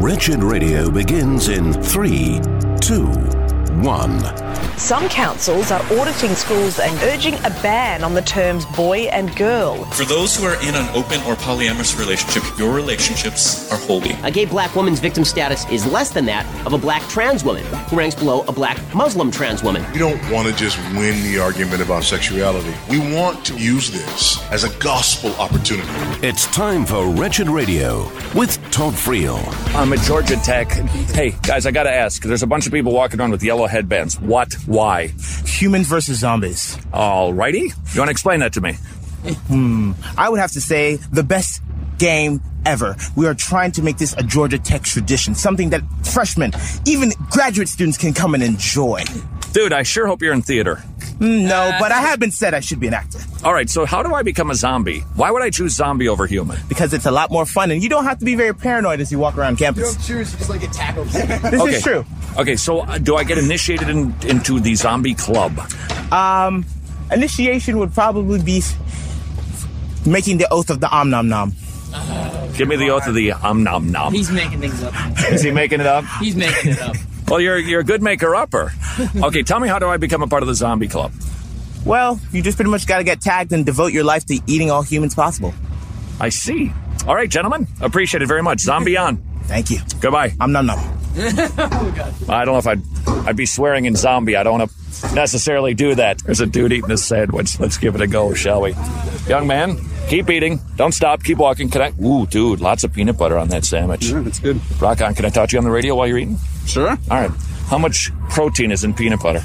Wretched Radio begins in 3, 2, 1. Some councils are auditing schools and urging a ban on the terms boy and girl. For those who are in an open or polyamorous relationship, your relationships are holy. A gay black woman's victim status is less than that of a black trans woman, who ranks below a black Muslim trans woman. We don't want to just win the argument about sexuality. We want to use this as a gospel opportunity. It's time for Wretched Radio with Todd Friel. I'm at Georgia Tech. Hey, guys, I got to ask. There's a bunch of people walking around with yellow headbands. What? Why? Humans versus zombies. All righty. You want to explain that to me? I would have to say the best game ever. We are trying to make this a Georgia Tech tradition, something that freshmen, even graduate students can come and enjoy. Dude, I sure hope you're in theater. No, but I have been said I should be an actor. All right, so how do I become a zombie? Why would I choose zombie over human? Because it's a lot more fun, and you don't have to be very paranoid as you walk around campus. You don't choose, you just like get tackled. This is true. Okay, so do I get initiated into the zombie club? Initiation would probably be making the oath of the Om Nom Nom. Give me the oath of the Om Nom Nom. He's making things up. Is he making it up? He's making it up. Well, you're a good maker-upper. Okay, tell me, how do I become a part of the zombie club? Well, you just pretty much got to get tagged and devote your life to eating all humans possible. I see. All right, gentlemen. Appreciate it very much. Zombie on. Thank you. Goodbye. Om Nom Nom. I don't know if I'd be swearing in zombie. I don't want to necessarily do that. There's a dude eating a sandwich. Let's give it a go, shall we? Young man, keep eating. Don't stop. Keep walking. Ooh, dude, lots of peanut butter on that sandwich. Yeah, that's good. Rock on. Can I talk to you on the radio while you're eating? Sure. All right. How much protein is in peanut butter?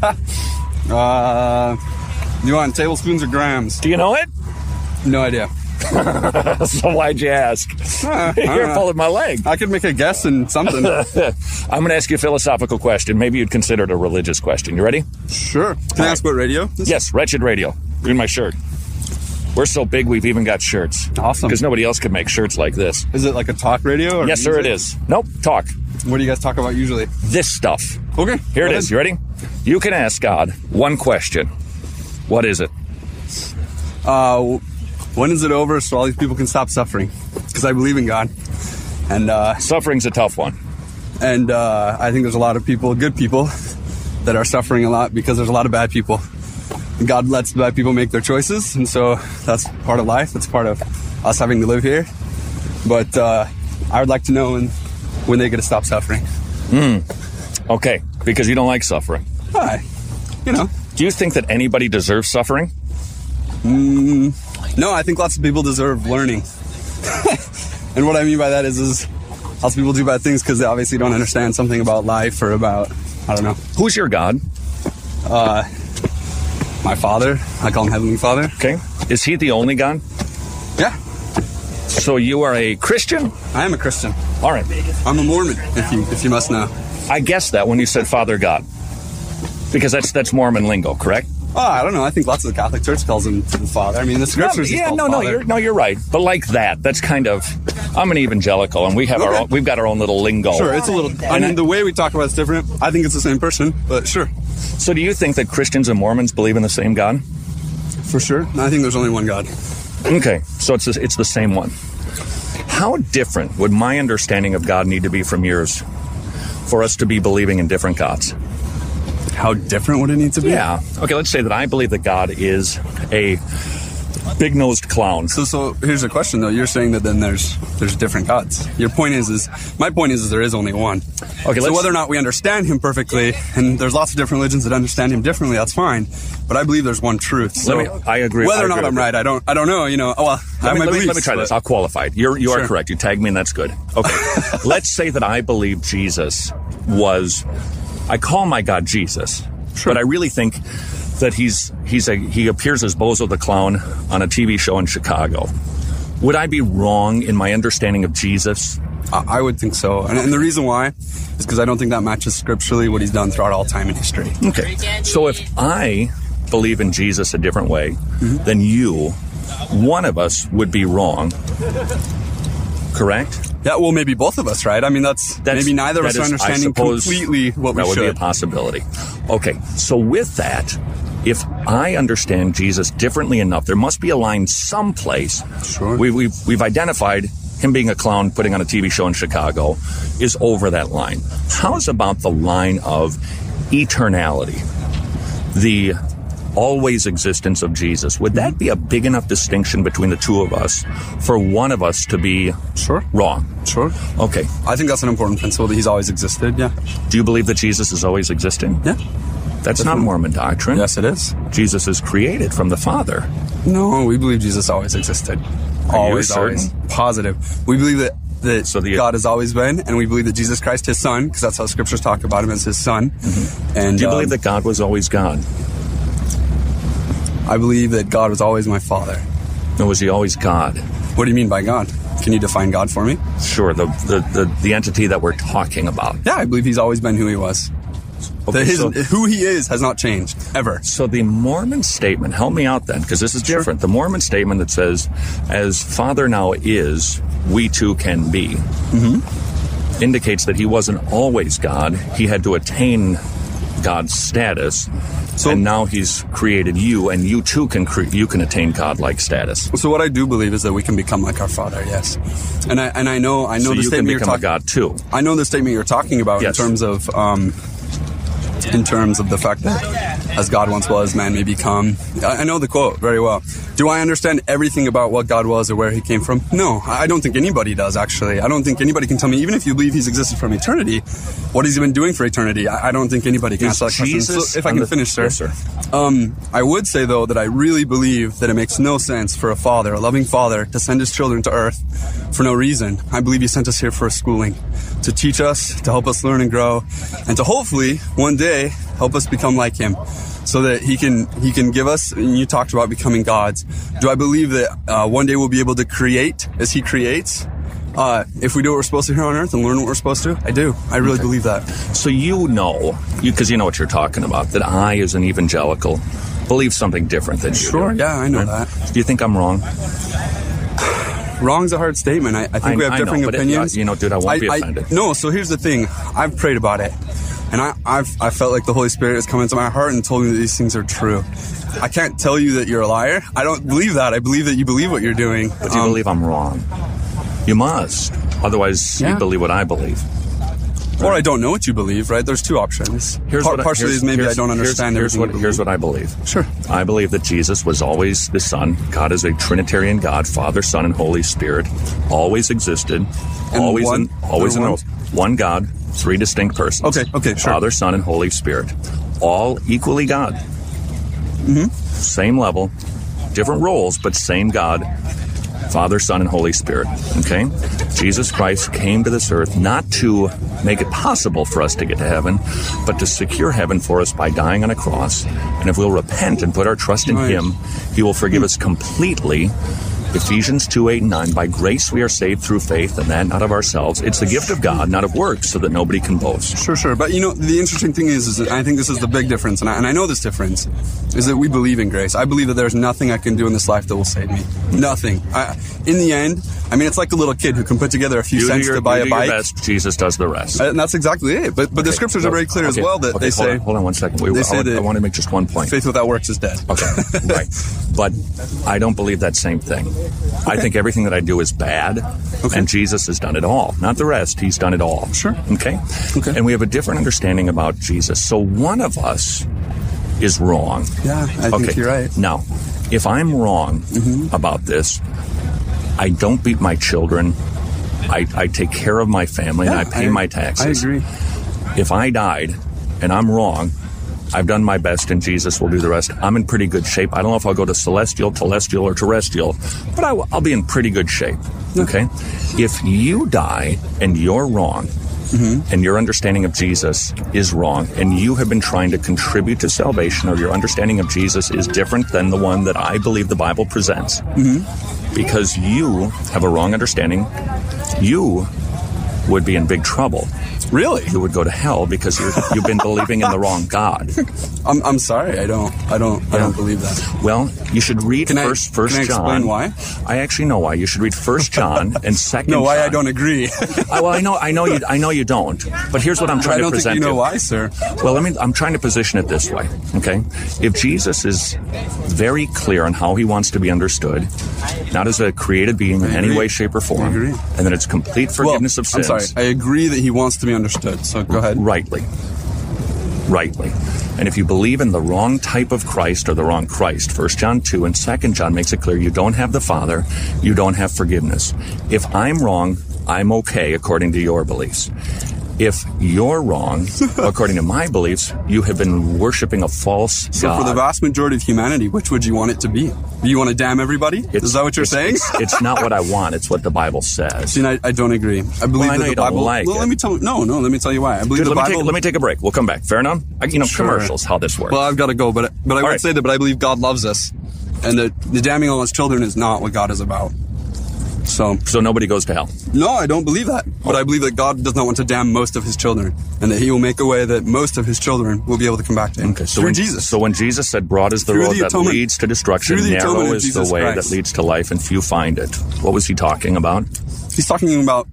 You want tablespoons or grams? Do you know it? No idea. So why'd you ask? You're pulling my leg. I could make a guess in something. I'm going to ask you a philosophical question. Maybe you'd consider it a religious question. You ready? Sure. Can I ask what radio? Yes, Wretched Radio. You're in my shirt. We're so big, we've even got shirts. Awesome. Because nobody else could make shirts like this. Is it like a talk radio? Or yes, sir, it is. Nope, talk. What do you guys talk about usually? This stuff. Okay. Here it is. You ready? You can ask God one question. What is it? When is it over so all these people can stop suffering? Because I believe in God. And suffering's a tough one. And I think there's a lot of people, good people, that are suffering a lot because there's a lot of bad people. And God lets bad people make their choices, and so that's part of life. That's part of us having to live here. But I would like to know when they get to stop suffering. Okay, because you don't like suffering. Hi. You know. Do you think that anybody deserves suffering? No, I think lots of people deserve learning. And what I mean by that is lots of people do bad things because they obviously don't understand something about life or about, I don't know. Who's your God? My Father. I call him Heavenly Father. Okay. Is he the only God? Yeah. So you are a Christian? I am a Christian. All right. I'm a Mormon, if you must know. I guessed that when you said Father God. Because that's Mormon lingo, correct? Oh, I don't know. I think lots of the Catholic Church calls him the Father. I mean, the Scriptures is called Father. You're right. But like that, that's kind of. I'm an evangelical, and we have we've got our own little lingo. Sure, it's a little. I mean, the way we talk about it's different. I think it's the same person, but sure. So, do you think that Christians and Mormons believe in the same God? For sure. I think there's only one God. Okay, so it's the same one. How different would my understanding of God need to be from yours for us to be believing in different gods? How different would it need to be? Yeah. Okay, let's say that I believe that God is a big-nosed clown. So here's a question, though. You're saying that then there's different gods. Your point my point is there is only one. Okay. So whether or not we understand him perfectly, and there's lots of different religions that understand him differently, that's fine. But I believe there's one truth. So I agree. Whether or not I'm right, I don't know. You know. Well, let me try this. I'll qualify it. You Sure. are correct. You tagged me, and that's good. Okay. Let's say that I believe Jesus was. I call my God Jesus, sure. But I really think that he appears as Bozo the Clown on a TV show in Chicago. Would I be wrong in my understanding of Jesus? I would think so. And the reason why is because I don't think that matches scripturally what he's done throughout all time in history. Okay. So if I believe in Jesus a different way than you, one of us would be wrong. Correct? Yeah, well, maybe both of us, right? I mean, that's maybe neither of us are understanding completely what we should. That would be a possibility. Okay, so with that, if I understand Jesus differently enough, there must be a line someplace. Sure. We've identified him being a clown, putting on a TV show in Chicago, is over that line. How's about the line of eternality? The always existence of Jesus. Would that be a big enough distinction between the two of us for one of us to be wrong? Sure. Okay. I think that's an important principle, that he's always existed, yeah. Do you believe that Jesus is always existing? Yeah. That's not Mormon doctrine. Yes, it is. Jesus is created from the Father. No, we believe Jesus always existed. Always. Positive. We believe that God has always been, and we believe that Jesus Christ, his son, because that's how scriptures talk about him as his son. Mm-hmm. And do you believe that God was always God? I believe that God was always my father. No, was he always God? What do you mean by God? Can you define God for me? Sure, the entity that we're talking about. Yeah, I believe he's always been who he was. Okay, who he is has not changed, ever. So the Mormon statement, help me out then, because this is different. The Mormon statement that says, as Father now is, we too can be, indicates that he wasn't always God. He had to attain God's status, and now he's created you, and you too can attain God-like status. So what I do believe is that we can become like our Father, yes. And I know so the you statement can you're become a God too. I know the statement you're talking about, yes. in terms of the fact that as God once was, man may become. I know the quote very well. Do I understand everything about what God was or where he came from? No, I don't think anybody does, actually. I don't think anybody can tell me, even if you believe he's existed from eternity, what has he been doing for eternity? I don't think anybody can answer that question. So if I can finish, sir. Yes, sir. I would say, though, that I really believe that it makes no sense for a father, a loving father, to send his children to earth for no reason. I believe he sent us here for a schooling, to teach us, to help us learn and grow, and to hopefully, one day, help us become like him, so that he can give us, and you talked about becoming gods. Do I believe that one day we'll be able to create as he creates? If we do what we're supposed to here on earth and learn what we're supposed to? I do. I really believe that. So because you know what you're talking about, that I, as an evangelical, believe something different than you Sure, do. yeah, I know that. Do you think I'm wrong? Wrong's a hard statement. I think we have differing opinions. Dude, I won't be offended. No, so here's the thing. I've prayed about it. And I felt like the Holy Spirit has come into my heart and told me that these things are true. I can't tell you that you're a liar. I don't believe that. I believe that you believe what you're doing. But do you believe I'm wrong? You must. Otherwise, you believe what I believe. Right? Or I don't know what you believe, right? There's two options. Partially is maybe I don't understand everything. Here's what I believe. Sure. I believe that Jesus was always the Son. God is a Trinitarian God, Father, Son, and Holy Spirit. Always existed. And always in one God, three distinct persons. Okay, sure. Father, Son, and Holy Spirit. All equally God. Mm-hmm. Same level, different roles, but same God. Father, Son, and Holy Spirit. Okay? Jesus Christ came to this earth not to make it possible for us to get to heaven, but to secure heaven for us by dying on a cross. And if we'll repent and put our trust in him, he will forgive us completely. Ephesians 2:8-9, by grace we are saved through faith, and that not of ourselves. It's the gift of God, not of works, so that nobody can boast. Sure. But the interesting thing is that I think this is the big difference, and I know this difference, is that we believe in grace. I believe that there's nothing I can do in this life that will save me. Nothing. In the end, it's like a little kid who can put together a few cents to buy a bike. Your best, Jesus does the rest. And that's exactly it. But the scriptures are very clear as well that they say... Hold on 1 second. I want to make just one point. Faith without works is dead. Okay, right. But I don't believe that same thing. I think everything that I do is bad, and Jesus has done it all. Not the rest, he's done it all. Sure. Okay? And we have a different understanding about Jesus. So one of us is wrong. Yeah, I think you're right. Now, if I'm wrong about this, I don't beat my children. I take care of my family, and I pay my taxes. I agree. If I died and I'm wrong, I've done my best, and Jesus will do the rest. I'm in pretty good shape. I don't know if I'll go to celestial, telestial, or terrestrial, but I'll be in pretty good shape. Okay? If you die and you're wrong, and your understanding of Jesus is wrong, and you have been trying to contribute to salvation, or your understanding of Jesus is different than the one that I believe the Bible presents, because you have a wrong understanding, you would be in big trouble. Really? You would go to hell because you've been believing in the wrong God. I'm sorry. I don't believe that. Well, you should read First John. Can I explain why? I actually know why. You should read 1 John and 2 John. No, why I don't agree. Well, I know you don't. But here's what I'm trying to present. I don't think you know why, sir. Well, I'm trying to position it this way. Okay, if Jesus is very clear on how he wants to be understood, not as a created being in any way, shape, or form, and that it's complete forgiveness of sins. I'm sorry. I agree that he wants to be understood. So go ahead. Rightly. And if you believe in the wrong type of Christ or the wrong Christ, 1 John 2 and 2 John makes it clear you don't have the Father, you don't have forgiveness. If I'm wrong, I'm okay according to your beliefs. If you're wrong, according to my beliefs, you have been worshiping a false God. So for the vast majority of humanity, which would you want it to be? Do you want to damn everybody? Is that what you're saying? It's not what I want. It's what the Bible says. See, I don't agree. I believe that the Bible. Let me tell you why. I believe the Bible. Let me take a break. We'll come back. Fair enough? Sure. Commercials, how this works. Well, I've got to go, but I would say that. But I believe God loves us, and that the damning all his children is not what God is about. So nobody goes to hell? No, I don't believe that. But I believe that God does not want to damn most of his children, and that he will make a way that most of his children will be able to come back to him through Jesus. So when Jesus said, broad is the road that leads to destruction, narrow is the way that leads to life, and few find it. What was he talking about? He's talking about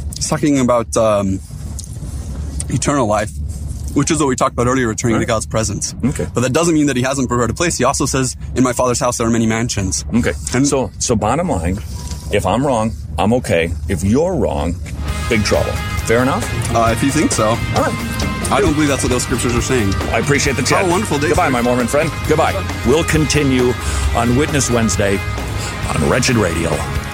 eternal life, which is what we talked about earlier, returning to God's presence. Okay. But that doesn't mean that he hasn't prepared a place. He also says, in my Father's house there are many mansions. Okay. And so bottom line, if I'm wrong, I'm okay. If you're wrong, big trouble. Fair enough? If you think so. All right. I don't believe that's what those scriptures are saying. I appreciate the chat. Have a wonderful day. Goodbye, my Mormon friend. Goodbye. We'll continue on Witness Wednesday on Wretched Radio.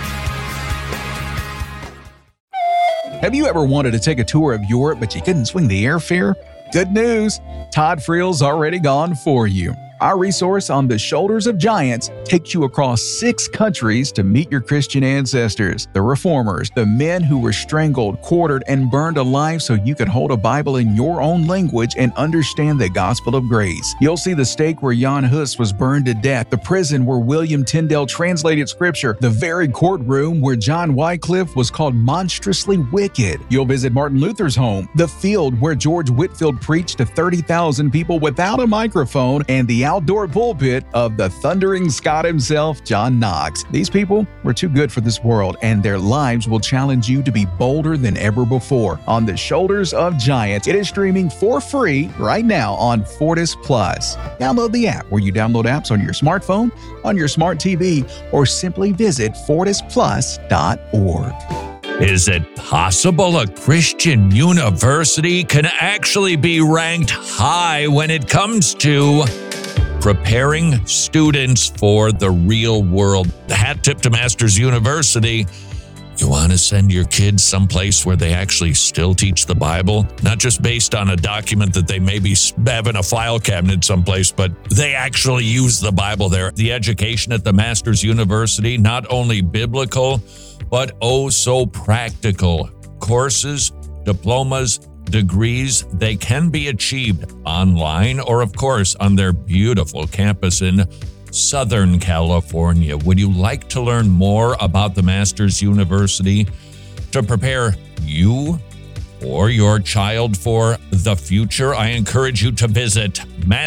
Have you ever wanted to take a tour of Europe, but you couldn't swing the airfare? Good news! Todd Friel's already gone for you. Our resource on the Shoulders of Giants takes you across 6 countries to meet your Christian ancestors, the reformers, the men who were strangled, quartered, and burned alive so you could hold a Bible in your own language and understand the gospel of grace. You'll see the stake where Jan Hus was burned to death, the prison where William Tyndale translated scripture, the very courtroom where John Wycliffe was called monstrously wicked. You'll visit Martin Luther's home, the field where George Whitefield preached to 30,000 people without a microphone, and the outdoor pulpit of the thundering Scot himself, John Knox. These people were too good for this world, and their lives will challenge you to be bolder than ever before. On the Shoulders of Giants, it is streaming for free right now on Fortis Plus. Download the app where you download apps on your smartphone, on your smart TV, or simply visit fortisplus.org. Is it possible a Christian university can actually be ranked high when it comes to preparing students for the real world? The hat tip to Masters University. You want to send your kids someplace where they actually still teach the Bible? Not just based on a document that they maybe have in a file cabinet someplace, but they actually use the Bible there. The education at the Masters University, not only biblical, but oh so practical. Courses, diplomas, degrees, they can be achieved online or, of course, on their beautiful campus in Southern California. Would you like to learn more about the Masters University to prepare you or your child for the future? I encourage you to visit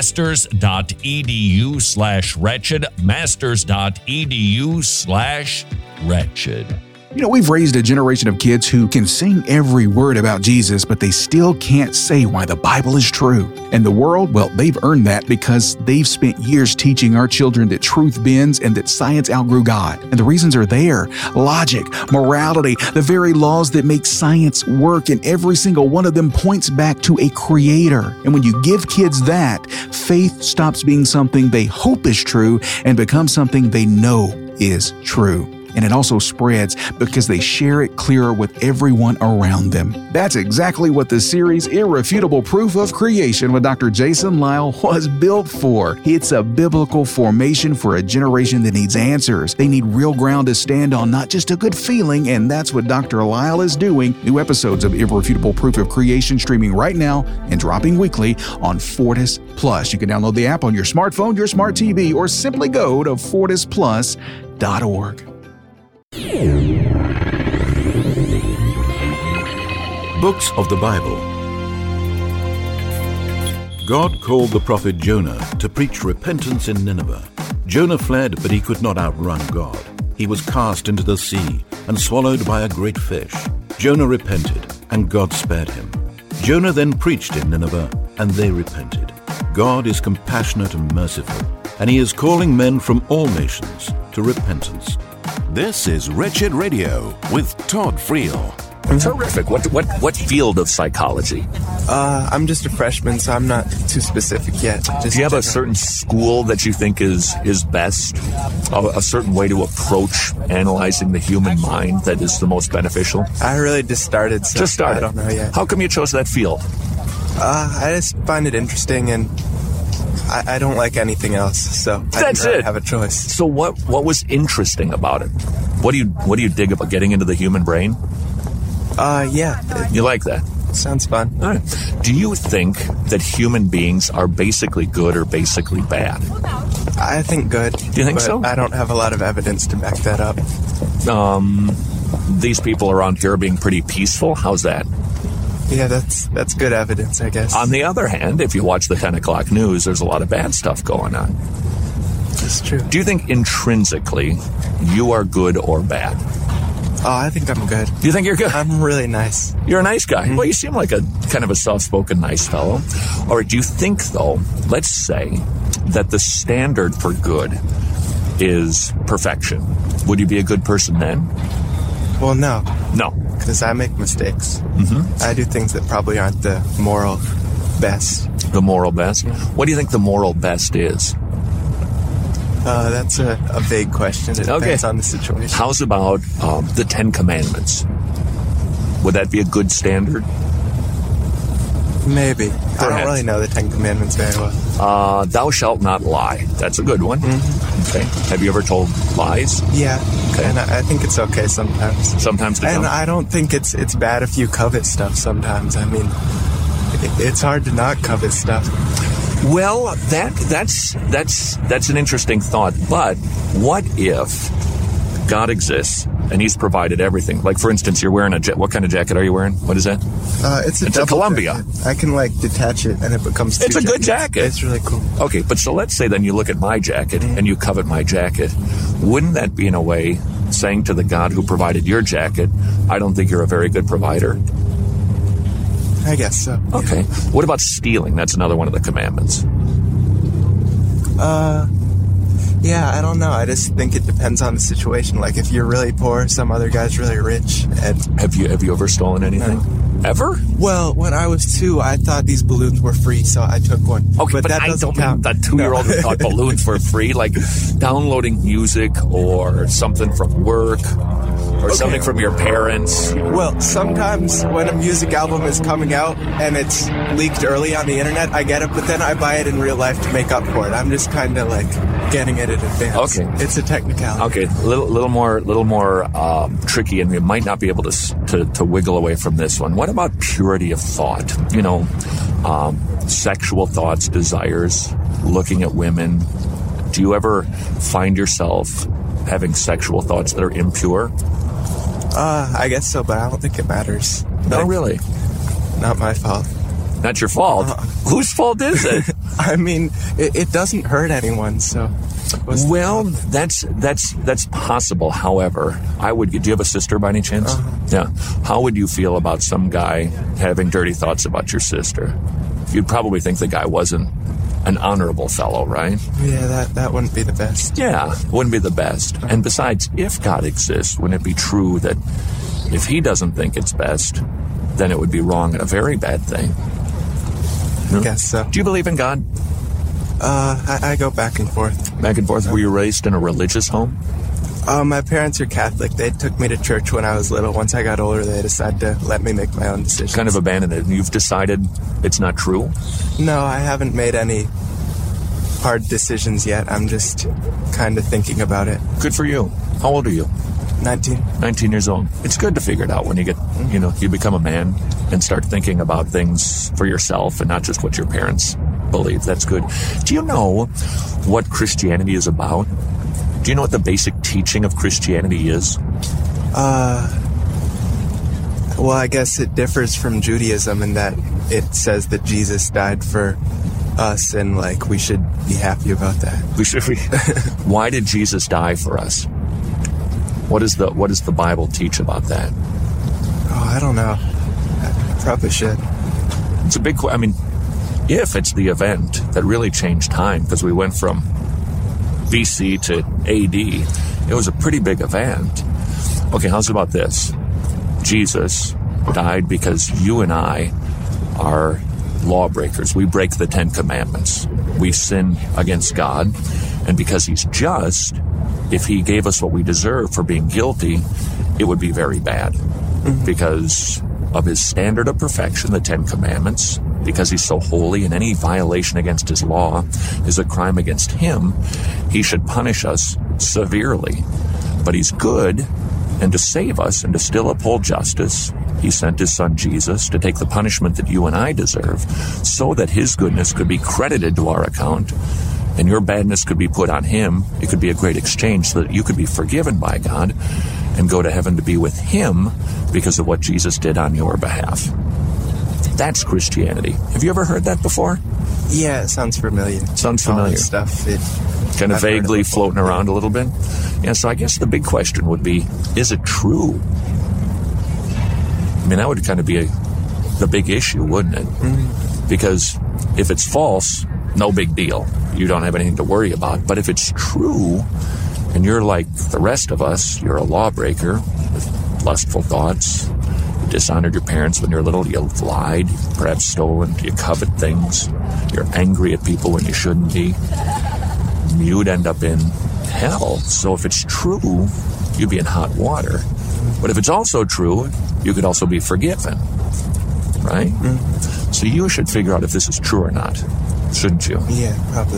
masters.edu/wretched, masters.edu/wretched. You know, we've raised a generation of kids who can sing every word about Jesus, but they still can't say why the Bible is true. And the world, well, they've earned that because they've spent years teaching our children that truth bends and that science outgrew God. And the reasons are there. Logic, morality, the very laws that make science work, and every single one of them points back to a creator. And when you give kids that, faith stops being something they hope is true and becomes something they know is true. And it also spreads because they share it clearer with everyone around them. That's exactly what the series Irrefutable Proof of Creation with Dr. Jason Lisle was built for. It's a biblical formation for a generation that needs answers. They need real ground to stand on, not just a good feeling, and that's what Dr. Lisle is doing. New episodes of Irrefutable Proof of Creation streaming right now and dropping weekly on Fortis Plus. You can download the app on your smartphone, your smart TV, or simply go to fortisplus.org. Books of the Bible. God called the prophet Jonah to preach repentance in Nineveh. Jonah fled, but he could not outrun God. He was cast into the sea and swallowed by a great fish. Jonah repented, and God spared him. Jonah then preached in Nineveh, and they repented. God is compassionate and merciful, and he is calling men from all nations to repentance. This is Wretched Radio with Todd Friel. Terrific. What field of psychology? I'm just a freshman, so I'm not too specific yet. Do you have a certain school that you think is best? A certain way to approach analyzing the human mind that is the most beneficial? I really just started, so I don't know yet. How come you chose that field? I just find it interesting, and I don't like anything else, so I didn't have a choice. So what was interesting about it? What do you dig about getting into the human brain? Yeah. You like that? Sounds fun. All right. Do you think that human beings are basically good or basically bad? I think good. Do you think so? I don't have a lot of evidence to back that up. These people around here are being pretty peaceful. How's that? Yeah, that's good evidence, I guess. On the other hand, if you watch the 10 o'clock news, there's a lot of bad stuff going on. That's true. Do you think intrinsically you are good or bad? Oh, I think I'm good. Do you think you're good? I'm really nice. You're a nice guy. Well, you seem like a kind of a soft-spoken, nice fellow. All right, do you think, though, let's say that the standard for good is perfection. Would you be a good person then? Well, no. No. Because I make mistakes. Mm-hmm. I do things that probably aren't the moral best. The moral best? What do you think the moral best is? That's a vague question. It depends on the situation. How's about the 10 Commandments? Would that be a good standard? Maybe. I don't really know the 10 Commandments very well. Thou shalt not lie. That's a good one. Mm-hmm. Okay. Have you ever told lies? Yeah. Okay. And I think it's okay sometimes. Sometimes to And I don't think it's bad if you covet stuff sometimes. I mean, it's hard to not covet stuff. Well, that's an interesting thought. But what if God exists and He's provided everything? Like, for instance, you're wearing what kind of jacket are you wearing? What is that? It's a Columbia. Jacket. I can detach it and it becomes. It's a good jacket. It's really cool. Okay, but so let's say then you look at my jacket and you covet my jacket. Wouldn't that be in a way saying to the God who provided your jacket, I don't think you're a very good provider? I guess so. Okay. What about stealing? That's another one of the commandments. Yeah, I don't know. I just think it depends on the situation. Like, if you're really poor, some other guy's really rich. And Have you ever stolen anything? No. Ever? Well, when I was 2, I thought these balloons were free, so I took one. Okay, but that I doesn't don't count. mean that 2-year-old who thought balloons were free, like downloading music or something from work or something from your parents. Well, sometimes when a music album is coming out and it's leaked early on the internet, I get it, but then I buy it in real life to make up for it. I'm just kind of getting it in advance. Okay. It's a technicality. Okay, little more tricky, and we might not be able to wiggle away from this one. What about purity of thought? Sexual thoughts, desires, looking at women. Do you ever find yourself having sexual thoughts that are impure? I guess so, but I don't think it matters. No, really? Not my fault. Not your fault? Whose fault is it? I mean, it doesn't hurt anyone, so... Well, that's possible. However, do you have a sister by any chance? Yeah. How would you feel about some guy having dirty thoughts about your sister? You'd probably think the guy wasn't an honorable fellow, right? Yeah, that wouldn't be the best. Yeah, wouldn't be the best. And besides, if God exists, wouldn't it be true that if He doesn't think it's best, then it would be wrong and a very bad thing? I guess so. Do you believe in God? I go back and forth. Back and forth? Were you raised in a religious home? My parents are Catholic. They took me to church when I was little. Once I got older, they decided to let me make my own decisions. Kind of abandoned it. And you've decided it's not true? No, I haven't made any hard decisions yet. I'm just kind of thinking about it. Good for you. How old are you? 19. 19 years old. It's good to figure it out when you get, you become a man and start thinking about things for yourself and not just what your parents believe. That's good. Do you know what Christianity is about? Do you know what the basic teaching of Christianity is? Well, I guess it differs from Judaism in that it says that Jesus died for us, and like we should be happy about that. We should be. Why did Jesus die for us? What does the Bible teach about that? Oh, I don't know. I probably should. It's a big question. I mean, if it's the event that really changed time, because we went from BC to AD, it was a pretty big event. Okay, how's about this? Jesus died because you and I are lawbreakers. We break the 10 Commandments. We sin against God. And because he's just, if he gave us what we deserve for being guilty, it would be very bad. Because of his standard of perfection, the 10 Commandments, because he's so holy, and any violation against his law is a crime against him, he should punish us severely. But he's good, and to save us and to still uphold justice, he sent his son Jesus to take the punishment that you and I deserve, so that his goodness could be credited to our account, and your badness could be put on him. It could be a great exchange so that you could be forgiven by God and go to heaven to be with him because of what Jesus did on your behalf. That's Christianity. Have you ever heard that before? Yeah, it sounds familiar. Sounds familiar. All that stuff. Kind of vaguely floating around a little bit. Yeah, so I guess the big question would be, is it true? I mean, that would kind of be the big issue, wouldn't it? Mm-hmm. Because if it's false, no big deal. You don't have anything to worry about. But if it's true, and you're like the rest of us, you're a lawbreaker with lustful thoughts, you dishonored your parents when you're little, you lied, perhaps stolen, you covet things, you're angry at people when you shouldn't be, you'd end up in hell. So if it's true, you'd be in hot water. But if it's also true, you could also be forgiven, right? Mm-hmm. So you should figure out if this is true or not, shouldn't you? Yeah, probably.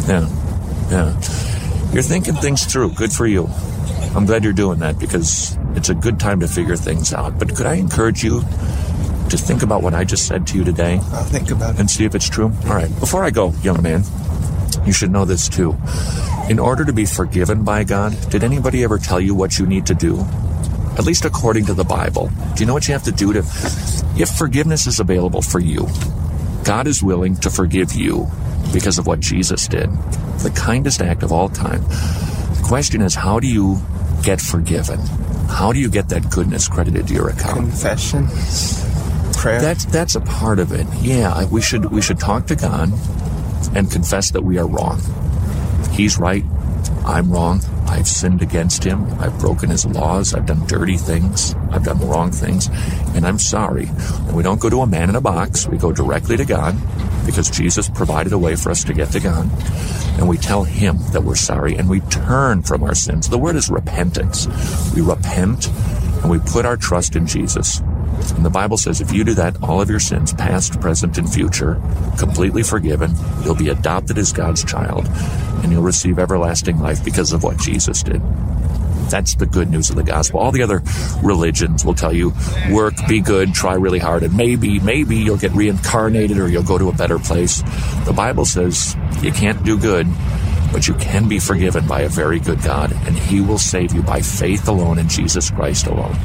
Yeah. You're thinking things through. Good for you. I'm glad you're doing that because it's a good time to figure things out. But could I encourage you to think about what I just said to you today? I'll think about it. And see if it's true? All right. Before I go, young man, you should know this too. In order to be forgiven by God, did anybody ever tell you what you need to do? At least according to the Bible. Do you know what you have to do if forgiveness is available for you? God is willing to forgive you because of what Jesus did. The kindest act of all time. The question is, how do you get forgiven? How do you get that goodness credited to your account? Confession. Prayer. That's a part of it. Yeah, we should talk to God and confess that we are wrong. He's right. I'm wrong. I've sinned against him. I've broken his laws. I've done dirty things. I've done wrong things. And I'm sorry. And we don't go to a man in a box. We go directly to God because Jesus provided a way for us to get to God. And we tell him that we're sorry and we turn from our sins. The word is repentance. We repent and we put our trust in Jesus. And the Bible says if you do that, all of your sins, past, present, and future, completely forgiven, you'll be adopted as God's child, and you'll receive everlasting life because of what Jesus did. That's the good news of the gospel. All the other religions will tell you, work, be good, try really hard, and maybe you'll get reincarnated or you'll go to a better place. The Bible says you can't do good, but you can be forgiven by a very good God, and he will save you by faith alone in Jesus Christ alone.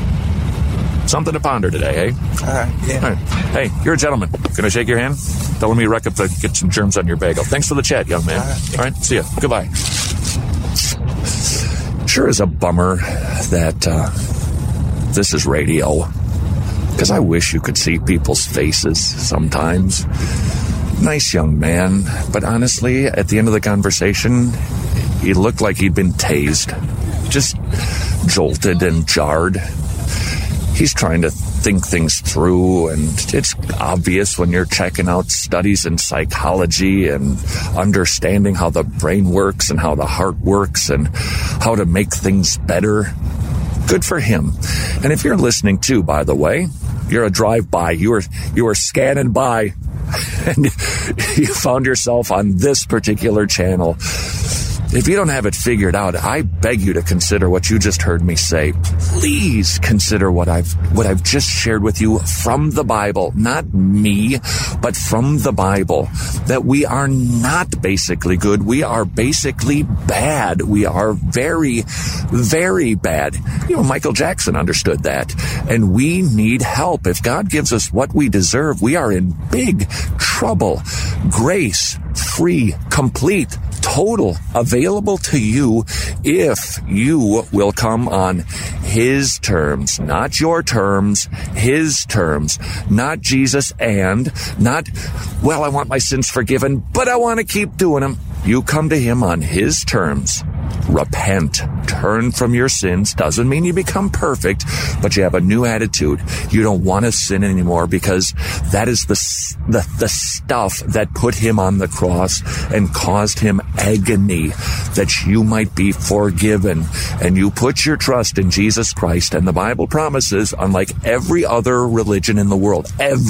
Something to ponder today, eh? Yeah. All right. Hey, you're a gentleman. Can I shake your hand? Don't let me wreck up to get some germs on your bagel. Thanks for the chat, young man. All right. See ya. Goodbye. Sure is a bummer that this is radio, because I wish you could see people's faces sometimes. Nice young man, but honestly, at the end of the conversation, he looked like he'd been tased. Just jolted and jarred. He's trying to think things through, and it's obvious when you're checking out studies in psychology and understanding how the brain works and how the heart works and how to make things better. Good for him. And if you're listening too, by the way, you're a drive-by. You were scanning by, and you found yourself on this particular channel. If you don't have it figured out, I beg you to consider what you just heard me say. Please consider what I've just shared with you from the Bible, not me, but from the Bible, that we are not basically good. We are basically bad. We are very, very bad. Michael Jackson understood that, and we need help. If God gives us what we deserve, we are in big trouble. Grace, free, complete, total, available to you if you will come on His terms, not your terms, His terms, not Jesus and not, well, I want my sins forgiven, but I want to keep doing them. You come to Him on His terms. Repent. Turn from your sins. Doesn't mean you become perfect, but you have a new attitude. You don't want to sin anymore because that is the stuff that put Him on the cross and caused Him agony, that you might be forgiven. And you put your trust in Jesus Christ, and the Bible promises, unlike every other religion in the world,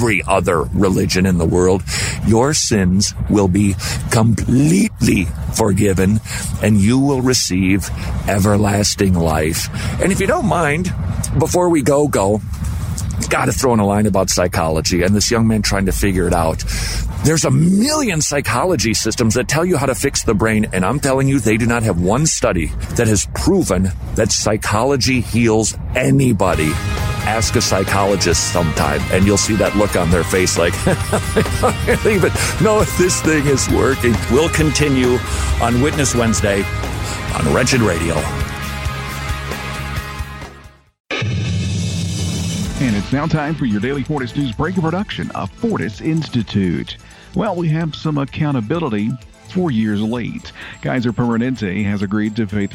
your sins will be completely forgiven, and you will receive everlasting life. And if you don't mind, before we go, got to throw in a line about psychology and this young man trying to figure it out. There's a million psychology systems that tell you how to fix the brain, and I'm telling you, they do not have one study that has proven that psychology heals anybody. Ask a psychologist sometime, and you'll see that look on their face like, no, this thing is working. We'll continue on Witness Wednesday on Wretched Radio. And it's now time for your daily Fortis News Break, a production of Fortis Institute. Well, we have some accountability 4 years late. Kaiser Permanente has agreed to pay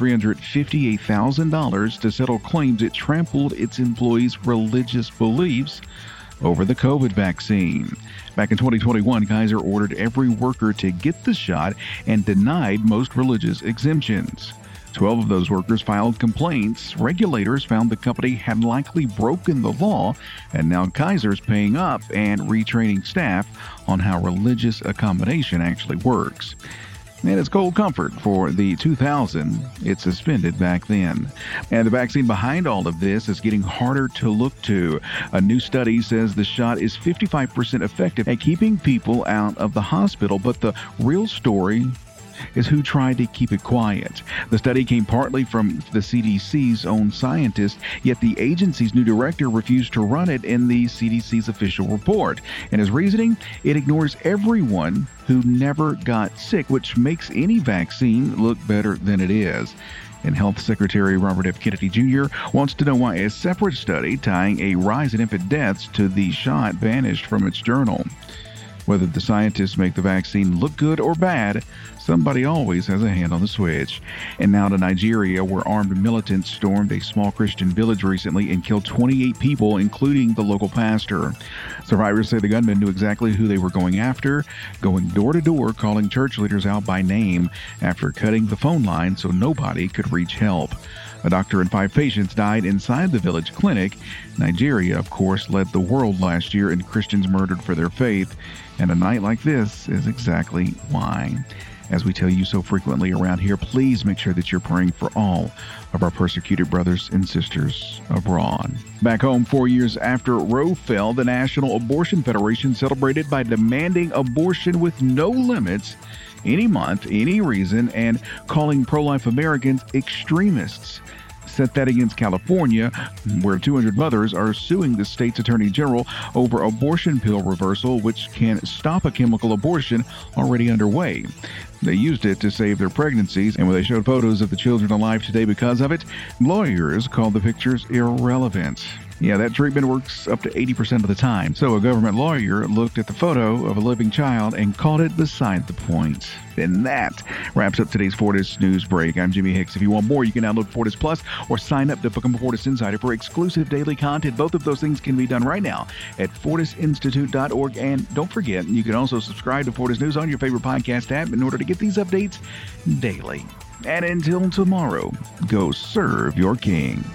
$358,000 to settle claims it trampled its employees' religious beliefs over the COVID vaccine. Back in 2021, Kaiser ordered every worker to get the shot and denied most religious exemptions. 12 of those workers filed complaints. Regulators found the company had likely broken the law, and now Kaiser's paying up and retraining staff on how religious accommodation actually works. And it's cold comfort for the 2,000 it suspended back then. And the vaccine behind all of this is getting harder to look to. A new study says the shot is 55% effective at keeping people out of the hospital, but the real story is who tried to keep it quiet. The study came partly from the CDC's own scientists, yet the agency's new director refused to run it in the CDC's official report. And his reasoning, it ignores everyone who never got sick, which makes any vaccine look better than it is. And Health Secretary Robert F. Kennedy Jr. wants to know why a separate study tying a rise in infant deaths to the shot vanished from its journal. Whether the scientists make the vaccine look good or bad, somebody always has a hand on the switch. And now to Nigeria, where armed militants stormed a small Christian village recently and killed 28 people, including the local pastor. Survivors say the gunmen knew exactly who they were going after, going door to door, calling church leaders out by name after cutting the phone line so nobody could reach help. A doctor and 5 patients died inside the village clinic. Nigeria, of course, led the world last year in Christians murdered for their faith. And a night like this is exactly why. As we tell you so frequently around here, please make sure that you're praying for all of our persecuted brothers and sisters abroad. Back home, 4 years after Roe fell, the National Abortion Federation celebrated by demanding abortion with no limits, any month, any reason, and calling pro-life Americans extremists. Set that against California, where 200 mothers are suing the state's attorney general over abortion pill reversal, which can stop a chemical abortion already underway. They used it to save their pregnancies, and when they showed photos of the children alive today because of it, lawyers called the pictures irrelevant. Yeah, that treatment works up to 80% of the time. So a government lawyer looked at the photo of a living child and called it beside the point. And that wraps up today's Fortis News Break. I'm Jimmy Hicks. If you want more, you can download Fortis Plus or sign up to become a Fortis Insider for exclusive daily content. Both of those things can be done right now at fortisinstitute.org. And don't forget, you can also subscribe to Fortis News on your favorite podcast app in order to get these updates daily. And until tomorrow, go serve your king.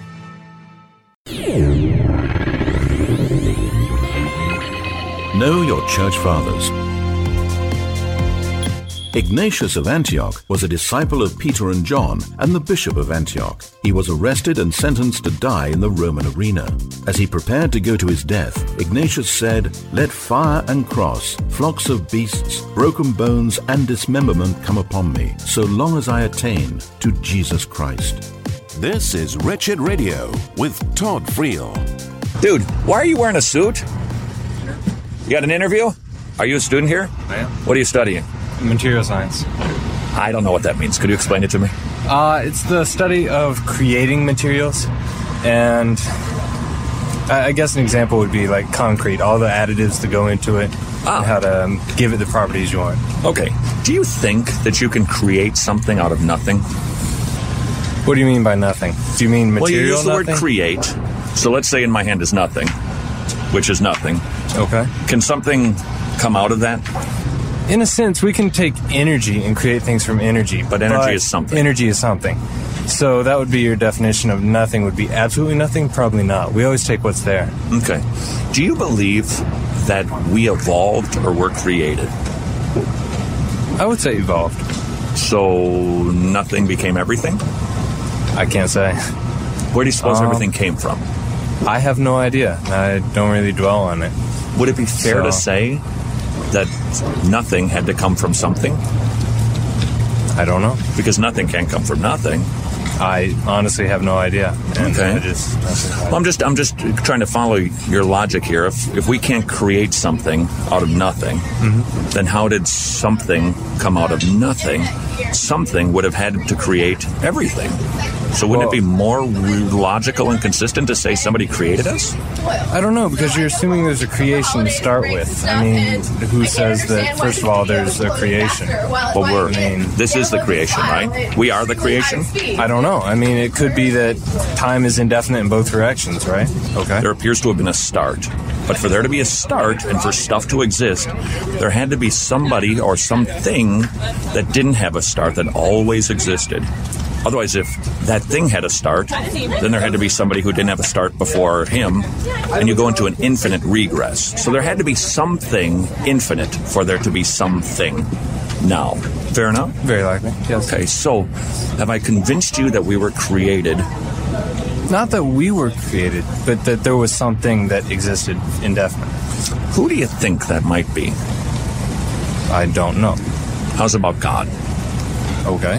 Know your church fathers. Ignatius of Antioch was a disciple of Peter and John and the bishop of Antioch. He was arrested and sentenced to die in the Roman arena. As he prepared to go to his death, Ignatius said, "Let fire and cross, flocks of beasts, broken bones and dismemberment come upon me, so long as I attain to Jesus Christ." This is Wretched Radio with Todd Friel. Dude, why are you wearing a suit? You got an interview? Are you a student here? I am. What are you studying? Material science. I don't know what that means. Could you explain it to me? It's the study of creating materials, and I guess an example would be like concrete, all the additives that go into it, and how to give it the properties you want. Okay. Do you think that you can create something out of nothing? What do you mean by nothing? Do you mean material? Well, you use the nothing? word create. So let's say in my hand is nothing, which is nothing. Okay. Can something come out of that? In a sense, we can take energy and create things from energy. But energy is something. Energy is something. So that would be your definition of nothing. Would be absolutely nothing? Probably not. We always take what's there. Okay. Do you believe that we evolved or were created? I would say evolved. So nothing became everything? I can't say. Where do you suppose everything came from? I have no idea. I don't really dwell on it. Would it be fair to say that nothing had to come from something? I don't know. Because nothing can come from nothing. I honestly have no idea. And okay. Well, I'm just trying to follow your logic here. If we can't create something out of nothing, then how did something come out of nothing? Something would have had to create everything. So wouldn't it be more logical and consistent to say somebody created us? I don't know, because you're assuming there's a creation to start with. I mean, who says that, first of all, there's a creation? Well, this is the creation, right? We are the creation? I don't know. I mean, it could be that time is indefinite in both directions, right? Okay. There appears to have been a start. But for there to be a start and for stuff to exist, there had to be somebody or something that didn't have a start, that always existed. Otherwise, if that thing had a start, then there had to be somebody who didn't have a start before him, and you go into an infinite regress. So there had to be something infinite for there to be something now. Fair enough? Very likely, yes. Okay, so have I convinced you that we were created? Not that we were created, but that there was something that existed indefinitely. Who do you think that might be? I don't know. How's about God? Okay.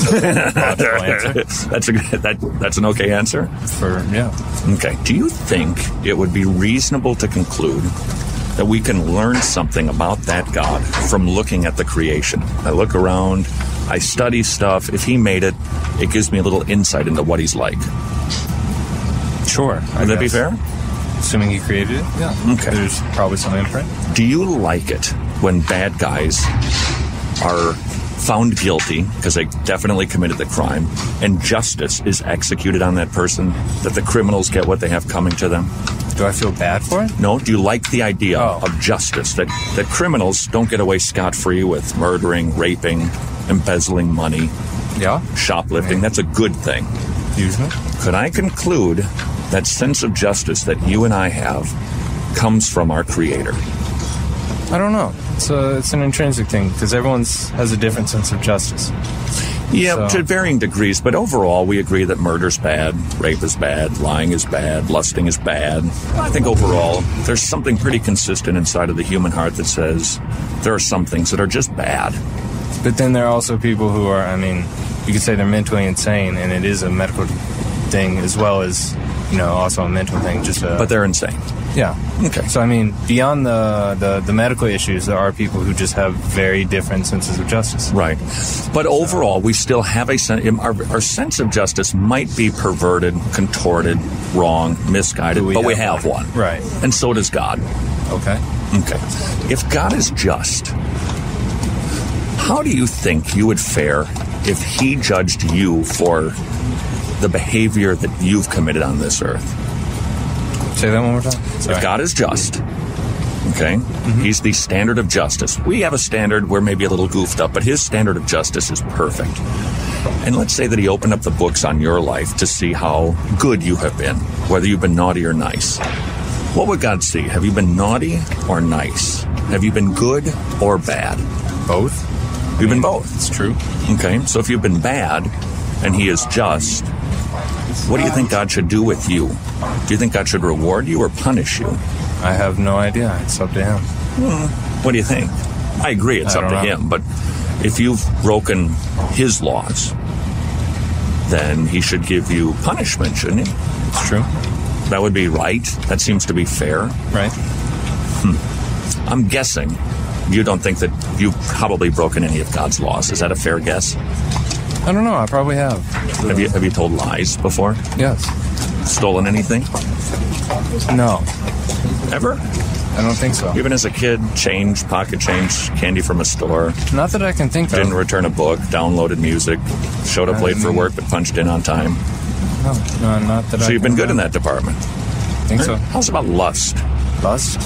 That's an okay answer? Okay. Do you think it would be reasonable to conclude that we can learn something about that God from looking at the creation? I look around, I study stuff. If he made it, it gives me a little insight into what he's like. Sure. Would that be fair? Assuming he created it? Yeah. Okay. There's probably some imprint. Do you like it when bad guys are found guilty because they definitely committed the crime and justice is executed on that person, that the criminals get what they have coming to them? Do I feel bad for it? No. Do you like the idea of justice, that criminals don't get away scot-free with murdering, raping, embezzling money, shoplifting? That's a good thing. Usually. Could I conclude that sense of justice that you and I have comes from our Creator? I don't know. It's an intrinsic thing, because everyone has a different sense of justice. Yeah, to varying degrees, but overall we agree that murder's bad, rape is bad, lying is bad, lusting is bad. I think overall there's something pretty consistent inside of the human heart that says there are some things that are just bad. But then there are also people who are, I mean, you could say they're mentally insane, and it is a medical thing as well as, also a mental thing. But they're insane. Yeah. Okay. So, I mean, beyond the medical issues, there are people who just have very different senses of justice. Right. But overall, we still have our sense of justice might be perverted, contorted, wrong, misguided, but we have one. Right. And so does God. Okay. Okay. If God is just, how do you think you would fare if he judged you for the behavior that you've committed on this earth? Say that one more time. If God is just, okay, he's the standard of justice. We have a standard, we're maybe a little goofed up, but his standard of justice is perfect. And let's say that he opened up the books on your life to see how good you have been, whether you've been naughty or nice. What would God see? Have you been naughty or nice? Have you been good or bad? Both. You've been both. It's true. Okay, so if you've been bad and he is just, what do you think God should do with you? Do you think God should reward you or punish you? I have no idea. It's up to him. What do you think? I agree, it's up to him, but if you've broken his laws, then he should give you punishment, shouldn't he? It's true. That would be right. That seems to be fair. Right. I'm guessing you don't think that you've probably broken any of God's laws. Is that a fair guess? I don't know. I probably have. Have you told lies before? Yes. Stolen anything? No. Ever? I don't think so. Even as a kid, change, pocket change, candy from a store? Not that I can think of. Didn't return a book, downloaded music, showed up late for work but punched in on time? No, not that So you've been good in that department? I think so. How's about lust? Lust?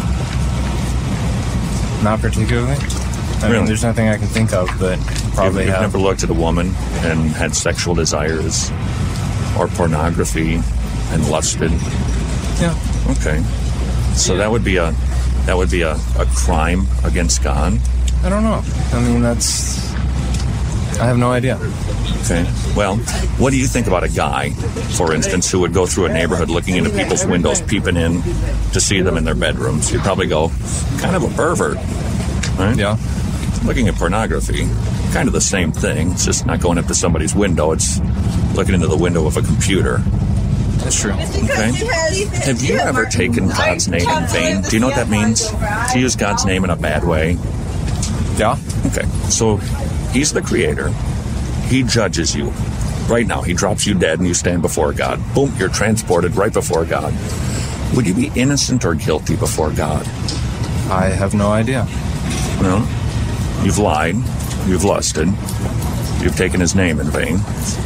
Not particularly. I mean, there's nothing I can think of, but probably You've have. never looked at a woman and had sexual desires or pornography and lusted? Yeah. Okay. So that would be a crime against God? I don't know. I mean, I have no idea. Okay. Well, what do you think about a guy, for instance, who would go through a neighborhood looking into people's windows, peeping in to see them in their bedrooms? You'd probably go, kind of a pervert, right? Yeah. Looking at pornography, kind of the same thing. It's just not going up to somebody's window. It's looking into the window of a computer. That's true. Okay. Have you ever taken God's name in vain? Do you know what that means? To use God's name in a bad way? Yeah. Okay. So he's the creator. He judges you. Right now, he drops you dead and you stand before God. Boom, you're transported right before God. Would you be innocent or guilty before God? I have no idea. Well, you've lied. You've lusted. You've taken his name in vain.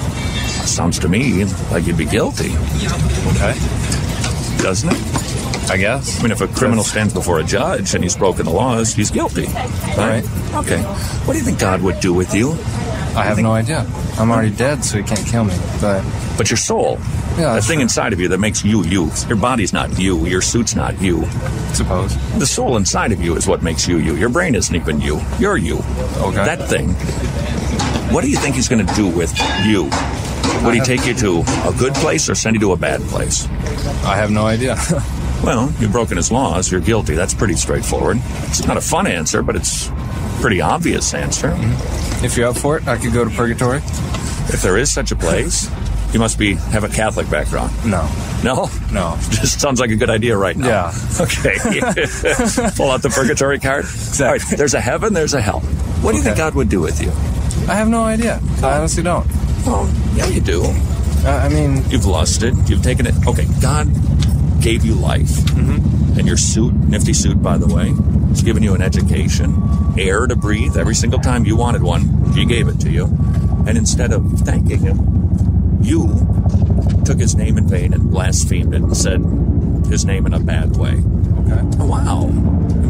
Sounds to me like you'd be guilty. Okay. Doesn't it? I guess. I mean, if a criminal stands before a judge and he's broken the laws, he's guilty. Right? Okay. What do you think God would do with you? I have no idea. I'm already dead, so he can't kill me. But your soul, that thing inside of you that makes you, you. Your body's not you. Your suit's not you. Suppose. The soul inside of you is what makes you, you. Your brain isn't even you. You're you. Okay. That thing. What do you think he's going to do with you? Would he take you to a good place or send you to a bad place? I have no idea. Well, you've broken his laws. You're guilty. That's pretty straightforward. It's not a fun answer, but it's a pretty obvious answer. If you're up for it, I could go to purgatory. If there is such a place, you must have a Catholic background. No. No? No. Just sounds like a good idea right now. Yeah. Okay. Pull out the purgatory card. Exactly. All right, there's a heaven, there's a hell. What do you think God would do with you? I have no idea. I honestly don't. Oh, yeah, you do. I mean... You've lusted. You've taken it. Okay, God gave you life. Mm-hmm. And your suit, nifty suit, by the way, has given you an education, air to breathe. Every single time you wanted one, he gave it to you. And instead of thanking him, you took his name in vain and blasphemed it and said his name in a bad way. Okay. Oh, wow. I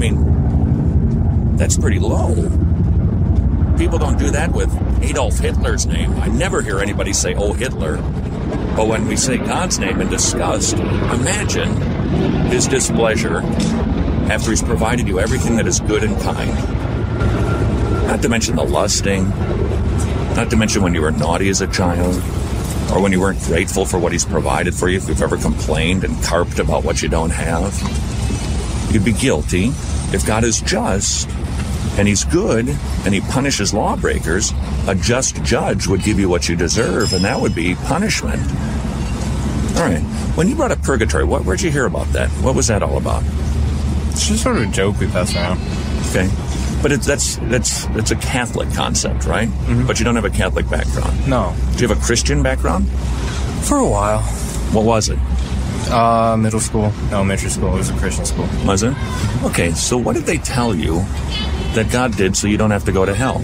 mean, that's pretty low. People don't do that with Adolf Hitler's name. I never hear anybody say, oh, Hitler. But when we say God's name in disgust, imagine his displeasure after he's provided you everything that is good and kind. Not to mention the lusting. Not to mention when you were naughty as a child. Or when you weren't grateful for what he's provided for you. If you've ever complained and carped about what you don't have. You'd be guilty. If God is just and he's good and he punishes lawbreakers, a just judge would give you what you deserve, and that would be punishment. All right. When you brought up purgatory, where'd you hear about that? What was that all about? It's just sort of a joke we pass around. Okay. But that's a Catholic concept, right? Mm-hmm. But you don't have a Catholic background. No. Do you have a Christian background? For a while. What was it? Middle school, elementary school. It was a Christian school. Was it? Okay, so what did they tell you that God did so you don't have to go to hell?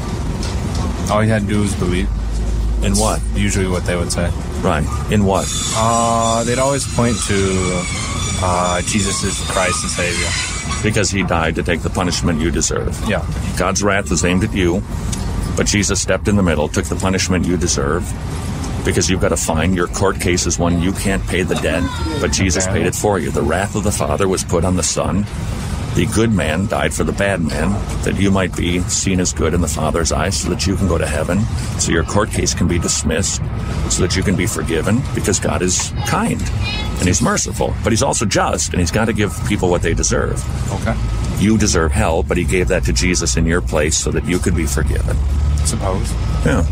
All you had to do was believe. In what? Usually what they would say. Right. In what? They'd always point to Jesus is Christ and Savior. Because he died to take the punishment you deserve. Yeah. God's wrath was aimed at you, but Jesus stepped in the middle, took the punishment you deserve, because you've got a fine. Your court case is one you can't pay the debt, but Jesus paid it for you. The wrath of the Father was put on the Son, The good man died for the bad man, that you might be seen as good in the Father's eyes, so that you can go to heaven, so your court case can be dismissed, so that you can be forgiven, because God is kind and He's merciful, but He's also just, and He's got to give people what they deserve. Okay. You deserve hell, but He gave that to Jesus in your place so that you could be forgiven. Suppose. Yeah.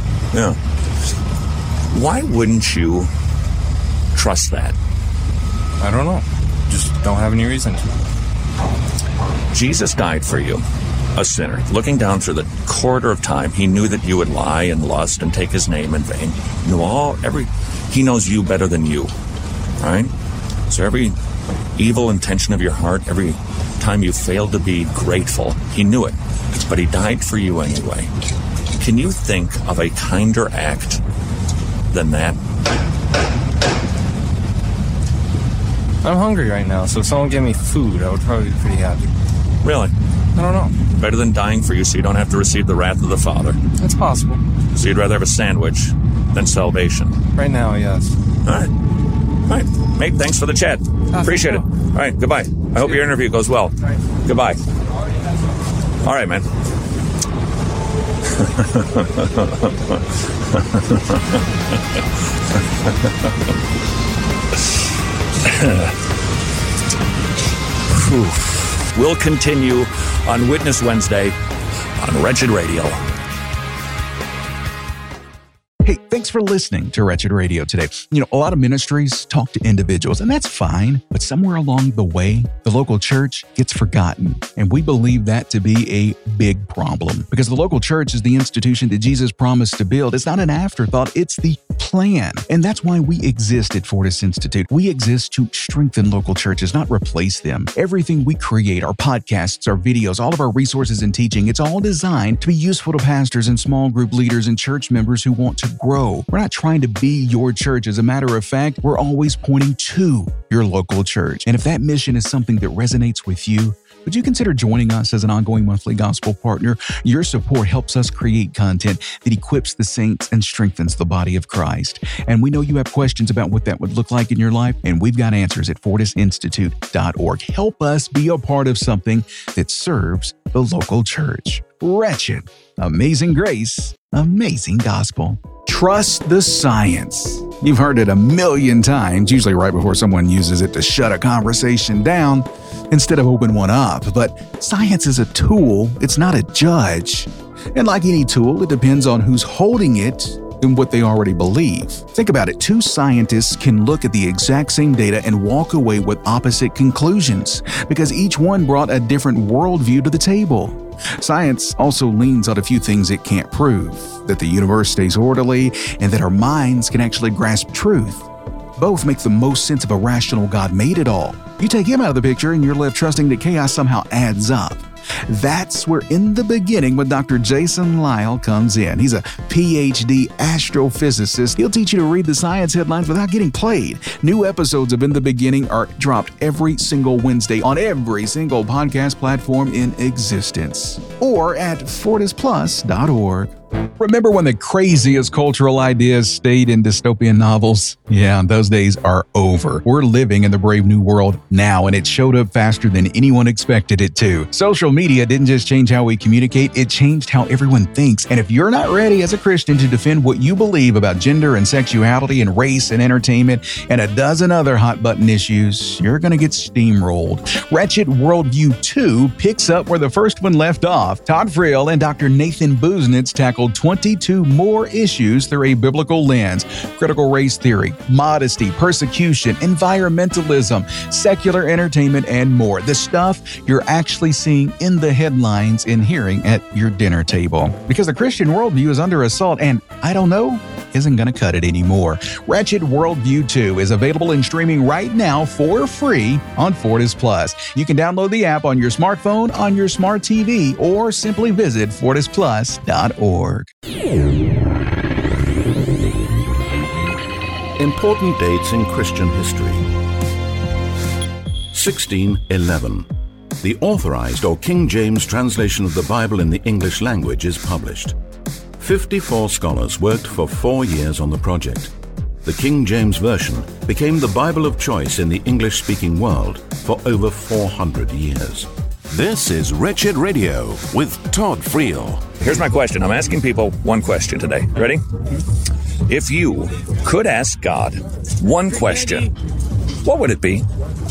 Why wouldn't you trust that? I don't know. Just don't have any reason to. Jesus died for you, a sinner. Looking down through the corridor of time, He knew that you would lie and lust and take His name in vain. He knows you better than you, right? So every evil intention of your heart, every time you failed to be grateful, He knew it, but He died for you anyway. Can you think of a kinder act than that? I'm hungry right now, so if someone gave me food, I would probably be pretty happy. Really? I don't know. Better than dying for you so you don't have to receive the wrath of the Father. It's possible. So you'd rather have a sandwich than salvation? Right now, yes. All right. Mate, thanks for the chat. Appreciate it. All right, goodbye. I hope your interview goes well. Right. Goodbye. All right, man. We'll continue on Witness Wednesday on Wretched Radio. Hey, thanks for listening to Wretched Radio today. You know, a lot of ministries talk to individuals, and that's fine. But somewhere along the way, the local church gets forgotten. And we believe that to be a big problem because the local church is the institution that Jesus promised to build. It's not an afterthought, it's the plan. And that's why we exist at Fortis Institute. We exist to strengthen local churches, not replace them. Everything we create, our podcasts, our videos, all of our resources and teaching, it's all designed to be useful to pastors and small group leaders and church members who want to grow. We're not trying to be your church. As a matter of fact, we're always pointing to your local church. And if that mission is something that resonates with you, would you consider joining us as an ongoing monthly gospel partner? Your support helps us create content that equips the saints and strengthens the body of Christ. And we know you have questions about what that would look like in your life, and we've got answers at fortisinstitute.org. Help us be a part of something that serves the local church. Wretched, amazing grace, amazing gospel. Trust the science. You've heard it a million times, usually right before someone uses it to shut a conversation down instead of open one up. But science is a tool, it's not a judge. And like any tool, it depends on who's holding it and what they already believe. Think about it. Two scientists can look at the exact same data and walk away with opposite conclusions because each one brought a different worldview to the table. Science also leans on a few things it can't prove, that the universe stays orderly and that our minds can actually grasp truth. Both make the most sense of a rational God made it all. You take him out of the picture and you're left trusting that chaos somehow adds up. That's where In the Beginning with Dr. Jason Lisle comes in. He's a PhD astrophysicist. He'll teach you to read the science headlines without getting played. New episodes of In the Beginning are dropped every single Wednesday on every single podcast platform in existence or at fortisplus.org. Remember when the craziest cultural ideas stayed in dystopian novels? Yeah, those days are over. We're living in the brave new world now, and it showed up faster than anyone expected it to. Social media didn't just change how we communicate, it changed how everyone thinks. And if you're not ready as a Christian to defend what you believe about gender and sexuality and race and entertainment and a dozen other hot-button issues, you're going to get steamrolled. Wretched Worldview 2 picks up where the first one left off. Todd Friel and Dr. Nathan Busenitz tackled 22 more issues through a biblical lens: critical race theory, modesty, persecution, environmentalism, secular entertainment, and more. The stuff you're actually seeing in the headlines and hearing at your dinner table. Because the Christian worldview is under assault, and I don't know, isn't going to cut it anymore. Wretched Worldview 2 is available and streaming right now for free on Fortis Plus. You can download the app on your smartphone, on your smart TV, or simply visit fortisplus.org. Important dates in Christian history. 1611. The Authorized or King James translation of the Bible in the English language is published. 54 scholars worked for 4 years on the project. the King James Version became the Bible of choice in the English-speaking world for over 400 years. This is Wretched Radio with Todd Friel. Here's my question. I'm asking people one question today. Ready? If you could ask God one question, what would it be?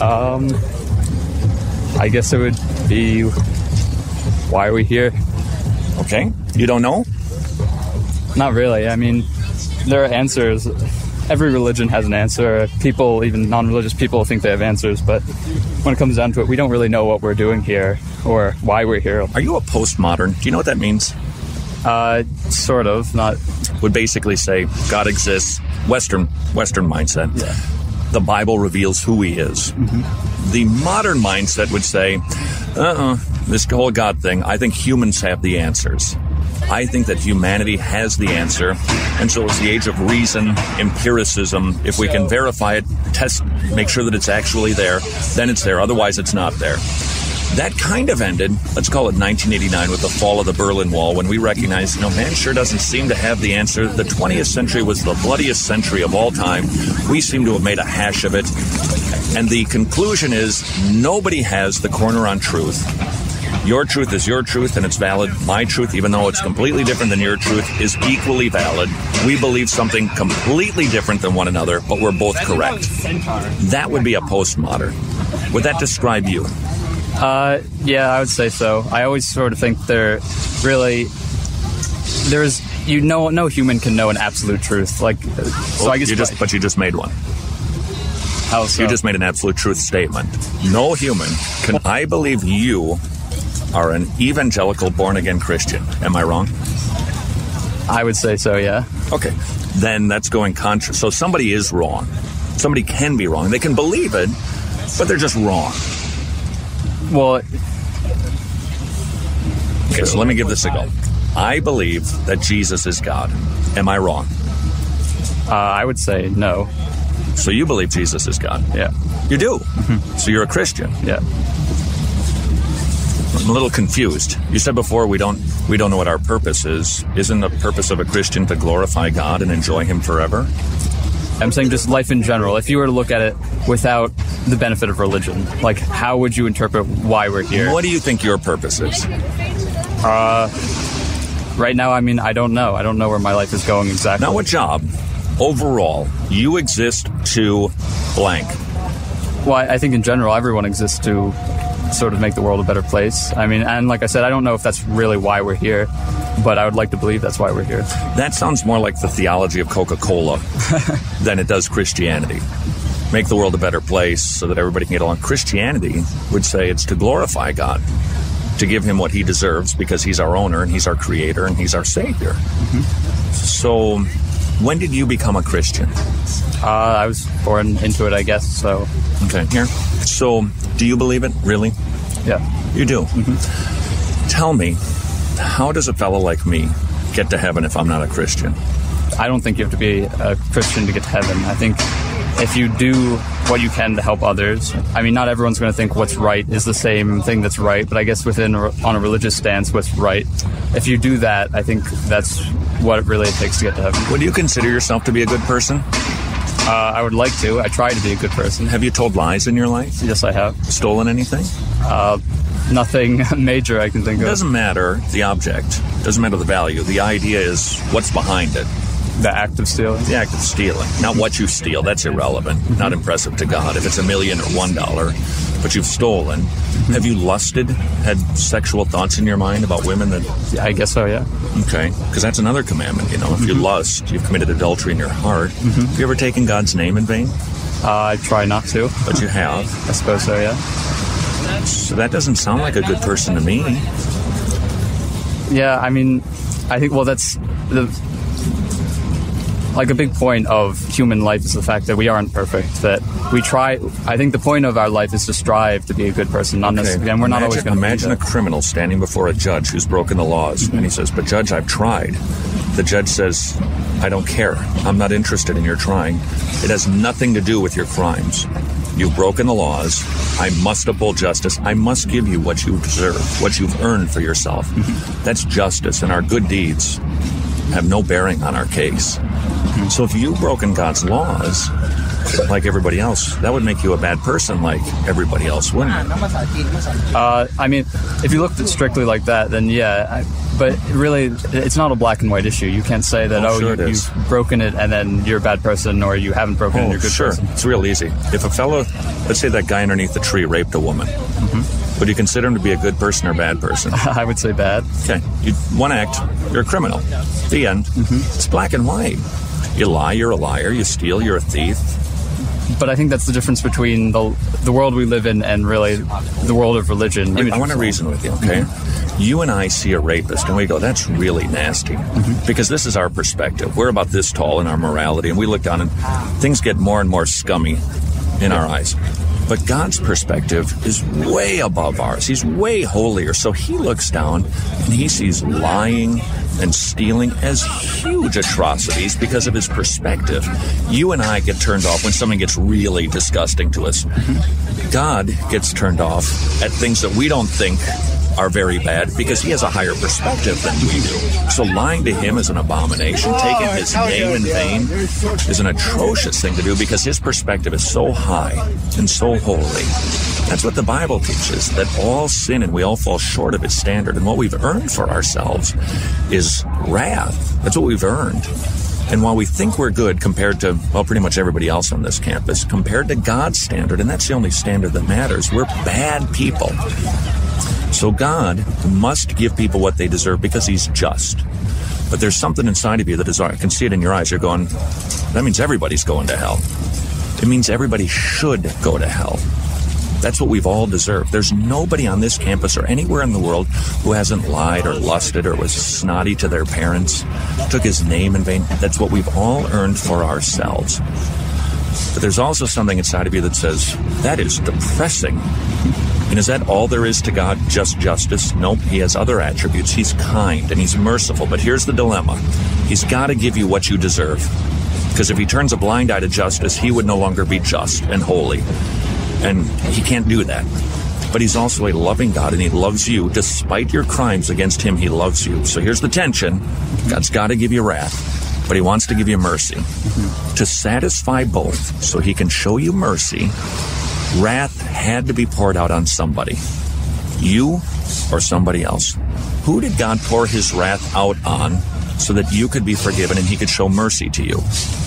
I guess it would be, why are we here? Okay. You don't know? Not really. I mean, there are answers. Every religion has an answer. People, even non-religious people, think they have answers. But when it comes down to it, we don't really know what we're doing here or why we're here. Are you a postmodern? Do you know what that means? Sort of. Not. Would basically say God exists. Western mindset. Yeah. The Bible reveals who he is. Mm-hmm. The modern mindset would say, this whole God thing, I think humans have the answers. I think that humanity has the answer, and so it's the age of reason, empiricism. If we can verify it, test, make sure that it's actually there, then it's there. Otherwise, it's not there. That kind of ended, let's call it 1989, with the fall of the Berlin Wall, when we recognized, man sure doesn't seem to have the answer. The 20th century was the bloodiest century of all time. We seem to have made a hash of it. And the conclusion is, nobody has the corner on truth. Your truth is your truth, and it's valid. My truth, even though it's completely different than your truth, is equally valid. We believe something completely different than one another, but we're both correct. That would be a postmodern. Would that describe you? Yeah, I would say so. I always sort of think no human can know an absolute truth. I guess but you just made one. How so? You just made an absolute truth statement. No human can. I believe you are an evangelical born-again Christian. Am I wrong? I would say so, yeah. Okay. Then that's going contra. So somebody is wrong. Somebody can be wrong. They can believe it, but they're just wrong. Well... Okay, so let me give this a go. I believe that Jesus is God. Am I wrong? I would say no. So you believe Jesus is God? Yeah. You do? Mm-hmm. So you're a Christian? Yeah. I'm a little confused. You said before we don't know what our purpose is. Isn't the purpose of a Christian to glorify God and enjoy him forever? I'm saying just life in general. If you were to look at it without the benefit of religion, how would you interpret why we're here? What do you think your purpose is? Right now, I don't know. I don't know where my life is going exactly. Not what job. Overall, you exist to blank. Well, I think in general, everyone exists to sort of make the world a better place. And like I said, I don't know if that's really why we're here, but I would like to believe that's why we're here. That sounds more like the theology of Coca-Cola than it does Christianity. Make the world a better place so that everybody can get along. Christianity would say it's to glorify God, to give him what he deserves because he's our owner and he's our creator and he's our savior. Mm-hmm. So when did you become a Christian? I was born into it, I guess, so... Okay, here. So, do you believe it, really? Yeah. You do? Mm-hmm. Tell me, how does a fellow like me get to heaven if I'm not a Christian? I don't think you have to be a Christian to get to heaven. I think if you do what you can to help others, not everyone's going to think what's right is the same thing that's right, but I guess on a religious stance, what's right, if you do that, I think that's what it really takes to get to heaven. Would you consider yourself to be a good person? I would like to. I try to be a good person. Have you told lies in your life? Yes, I have. Stolen anything? Nothing major I can think of. It doesn't matter the object. Doesn't matter the value. The idea is what's behind it. The act of stealing? The act of stealing. Not what you steal. That's irrelevant. Mm-hmm. Not impressive to God. If it's $1 million or $1, but you've stolen. Mm-hmm. Have you lusted? Had sexual thoughts in your mind about women? Yeah, I guess so, yeah. Okay. Because that's another commandment, If you lust, you've committed adultery in your heart. Mm-hmm. Have you ever taken God's name in vain? I try not to. But you have? I suppose so, yeah. So that doesn't sound like a good person to me. Yeah, I think, that's a big point of human life is the fact that we aren't perfect, that we try. I think the point of our life is to strive to be a good person, not necessarily, and we're not always going to imagine a criminal standing before a judge who's broken the laws, mm-hmm. and he says, "But Judge, I've tried." The judge says, "I don't care. I'm not interested in your trying. It has nothing to do with your crimes. You've broken the laws. I must uphold justice. I must give you what you deserve, what you've earned for yourself." Mm-hmm. That's justice, and our good deeds have no bearing on our case. So if you've broken God's laws, like everybody else, that would make you a bad person like everybody else, wouldn't it? I mean, if you looked at strictly like that, then yeah. But really, it's not a black and white issue. You can't say that, you've broken it and then you're a bad person, or you haven't broken it and you're a good person. It's real easy. If a fellow, let's say that guy underneath the tree raped a woman, would you consider him to be a good person or bad person? I would say bad. Okay. One act, you're a criminal. The end. It's black and white. You lie, you're a liar. You steal, you're a thief. But I think that's the difference between the world we live in and really the world of religion. I want to reason with you, okay? You and I see a rapist and we go, that's really nasty. Because this is our perspective. We're about this tall in our morality, and we look down and things get more and more scummy in our eyes. But God's perspective is way above ours. He's way holier. So he looks down and he sees lying and stealing as huge atrocities because of his perspective. You and I get turned off when something gets really disgusting to us. God gets turned off at things that we don't think are very bad because he has a higher perspective than we do. So lying to him is an abomination. Taking his name in vain is an atrocious thing to do because his perspective is so high and so holy. That's what the Bible teaches, that all sin and we all fall short of his standard. And what we've earned for ourselves is wrath. That's what we've earned. And while we think we're good compared to, well, pretty much everybody else on this campus, compared to God's standard, and that's the only standard that matters, we're bad people. So God must give people what they deserve because he's just. But there's something inside of you that is, I can see it in your eyes, you're going, that means everybody's going to hell. It means everybody should go to hell. That's what we've all deserved. There's nobody on this campus or anywhere in the world who hasn't lied or lusted or was snotty to their parents, took his name in vain. That's what we've all earned for ourselves. But there's also something inside of you that says, that is depressing. And is that all there is to God, just justice? Nope, he has other attributes. He's kind and he's merciful. But here's the dilemma. He's got to give you what you deserve. Because if he turns a blind eye to justice, he would no longer be just and holy. And he can't do that. But he's also a loving God, and he loves you. Despite your crimes against him, he loves you. So here's the tension. God's got to give you wrath, but he wants to give you mercy. To satisfy both, so he can show you mercy, wrath had to be poured out on somebody. You or somebody else. Who did God pour his wrath out on so that you could be forgiven and he could show mercy to you?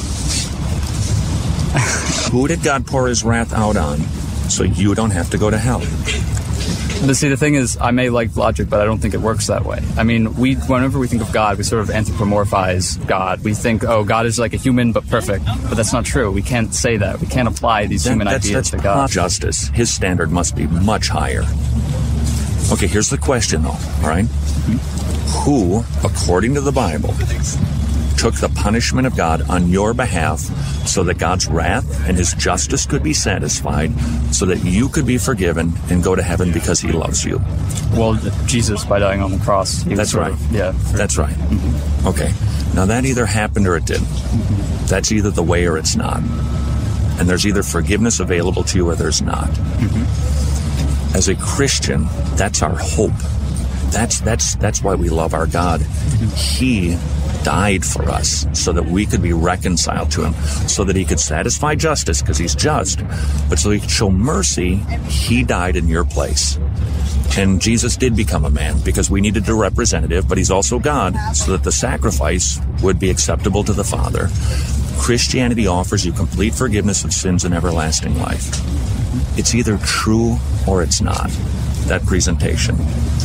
Who did God pour his wrath out on so you don't have to go to hell? But see, the thing is, I may like logic, but I don't think it works that way. I mean, whenever we think of God, we sort of anthropomorphize God. We think, oh, God is like a human, but perfect. But that's not true. We can't say that. We can't apply these human ideas to God. Justice. His standard must be much higher. Okay, here's the question, though, all right? Who, according to the Bible, took the punishment of God on your behalf so that God's wrath and his justice could be satisfied, so that you could be forgiven and go to heaven because he loves you? Well, Jesus, by dying on the cross. That's right. That's right. Okay. Now, that either happened or it didn't. That's either the way or it's not. And there's either forgiveness available to you or there's not. As a Christian, that's our hope. That's why we love our God. He died for us so that we could be reconciled to him, so that he could satisfy justice because he's just, but so he could show mercy. He died in your place. And Jesus did become a man because we needed a representative, but he's also God, so that the sacrifice would be acceptable to the Father. Christianity offers you complete forgiveness of sins and everlasting life. It's either true or it's not, that presentation.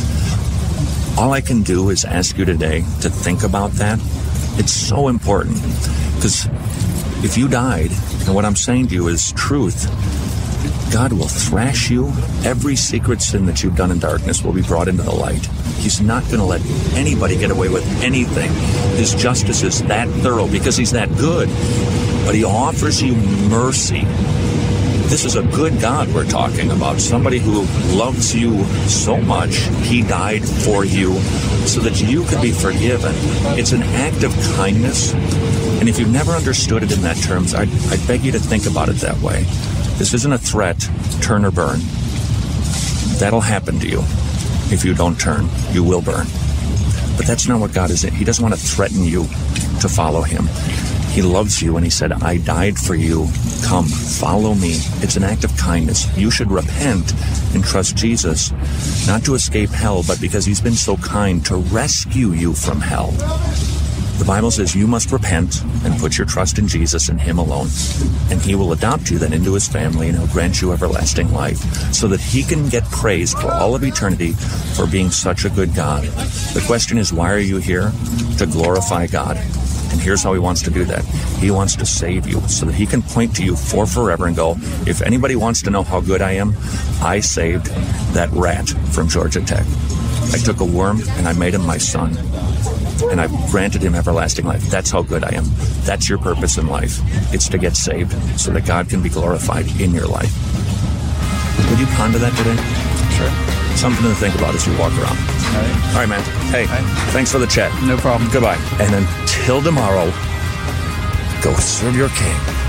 All I can do is ask you today to think about that. It's so important, because if you died, and what I'm saying to you is truth, God will thrash you. Every secret sin that you've done in darkness will be brought into the light. He's not going to let anybody get away with anything. His justice is that thorough because he's that good, but he offers you mercy. This is a good God we're talking about, somebody who loves you so much, he died for you so that you could be forgiven. It's an act of kindness, and if you've never understood it in that terms, I beg you to think about it that way. This isn't a threat, turn or burn. That'll happen to you. If you don't turn, you will burn. But that's not what God is. He doesn't want to threaten you to follow him. He loves you, and he said, I died for you. Come, follow me. It's an act of kindness. You should repent and trust Jesus, not to escape hell, but because he's been so kind to rescue you from hell. The Bible says you must repent and put your trust in Jesus and him alone. And he will adopt you then into his family, and he'll grant you everlasting life so that he can get praised for all of eternity for being such a good God. The question is, why are you here? To glorify God. And here's how he wants to do that. He wants to save you so that he can point to you for forever and go, if anybody wants to know how good I am, I saved that rat from Georgia Tech. I took a worm and I made him my son. And I've granted him everlasting life. That's how good I am. That's your purpose in life. It's to get saved so that God can be glorified in your life. Would you ponder that today? Sure. Something to think about as you walk around. All right, man. Hey, thanks for the chat. No problem. Goodbye. And until tomorrow, go serve your king.